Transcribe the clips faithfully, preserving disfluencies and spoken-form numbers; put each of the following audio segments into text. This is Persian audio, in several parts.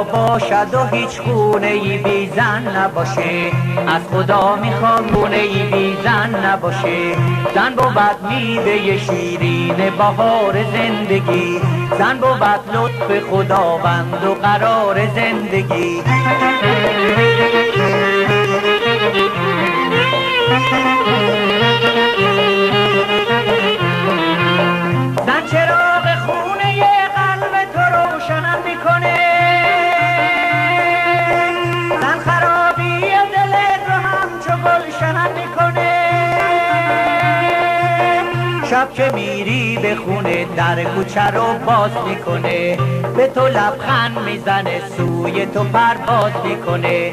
باشد و هیچ خونه ای بی زن نباشه. از خدا میخوام خونه ای بی زن نباشه. زن بود میوه شیرین بهار زندگی، زن بود لطف خداوند و قرار زندگی. زن چراغ خونه قلب تو روشن میکنه، زن خرابی دل تو همچو گلشن میکنه. شب که میری به خونه در کوچه رو باز میکنه، به تو لبخند میزنه سوی تو پرواز میکنه.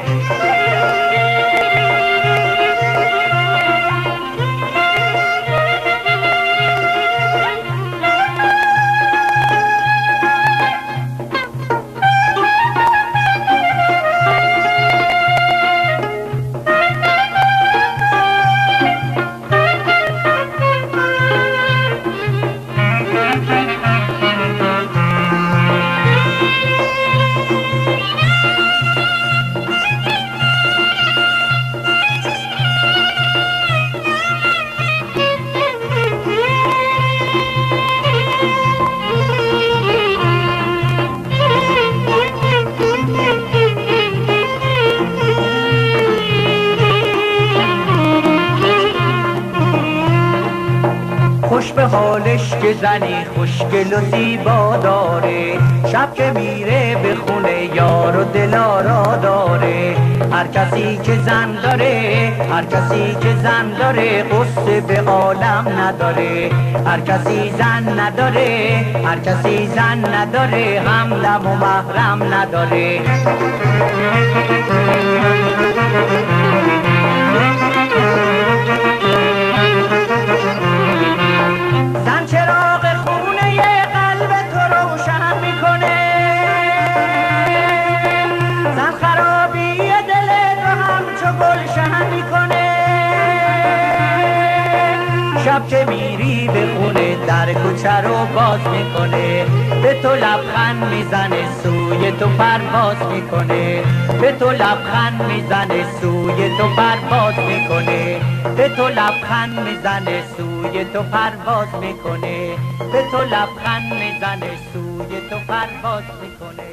خوش به حالش که زنی خوشگل و زیبا داره، شب که میره به خونه یار و دلارا داره. هر کسی که زن داره، هر کسی که زن داره قصه به عالم نداره. هر کسی زن نداره، هر کسی زن نداره همدم و محرم نداره. شب که میری به خونه در کوچه رو باز میکنه، به تو لبخند میزنه سوی تو پرواز میکنه. به تو لبخند میزنه سوی تو پرواز میکنه. به تو لبخند میزنه سوی تو پرواز میکنه. به تو لبخند میزنه سوی تو پرواز میکنه.